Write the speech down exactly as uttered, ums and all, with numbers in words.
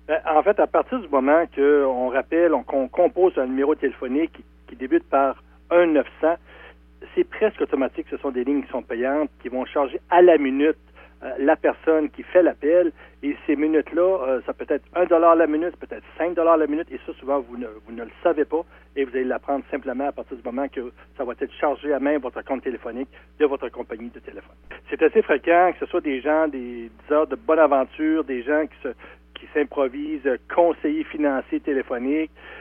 Ben, en fait, à partir du moment qu'on rappelle, on, qu'on compose un numéro téléphonique qui, qui débute par un neuf cents, c'est presque automatique. Ce sont des lignes qui sont payantes, qui vont charger à la minute euh, la personne qui fait l'appel. Et ces minutes-là, euh, ça peut être un dollar la minute, peut-être cinq dollars la minute. Et ça, souvent, vous ne, vous ne le savez pas. Et vous allez l'apprendre simplement à partir du moment que ça va être chargé à main votre compte téléphonique de votre compagnie de téléphone. C'est assez fréquent que ce soit des gens, des diseurs de bonne aventure, des gens qui se qui s'improvisent conseillers financiers téléphoniques.